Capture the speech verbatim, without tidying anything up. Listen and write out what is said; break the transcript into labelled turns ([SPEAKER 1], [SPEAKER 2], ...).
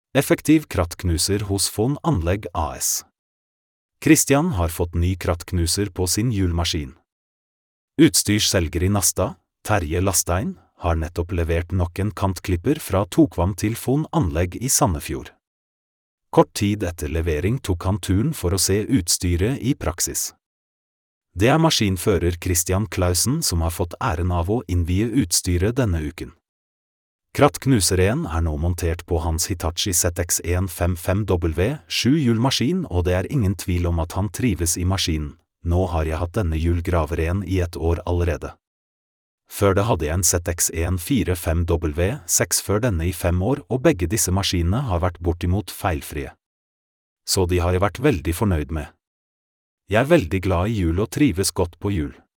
[SPEAKER 1] Effektiv krattknuser hos Fon Anlegg A S. Christian har fått ny krattknuser på sin hjulmaskin. Utstyrsselger i Nasta, Terje Lastein, har nettopp levert nok en kantklipper fra Tokvam til Fon Anlegg i Sandefjord. Kort tid etter levering tok han turen for å se utstyret i praksis. Det er maskinfører Christian Clausen som har fått æren av å innvie utstyret denne uken. Krattknuseren er nå montert på hans Hitachi Z X en femtifem W sju hjulmaskin, og det er ingen tvil om at han trives i maskinen. Nå har jeg hatt denne hjulgraveren i et år allerede. Før det hadde jeg en Z X en førtifem W seks før denne i fem år, og begge disse maskinene har vært bortimot feilfrie. Så de har jeg vært veldig fornøyd med. Jeg er veldig glad i hjul og trives godt på hjul.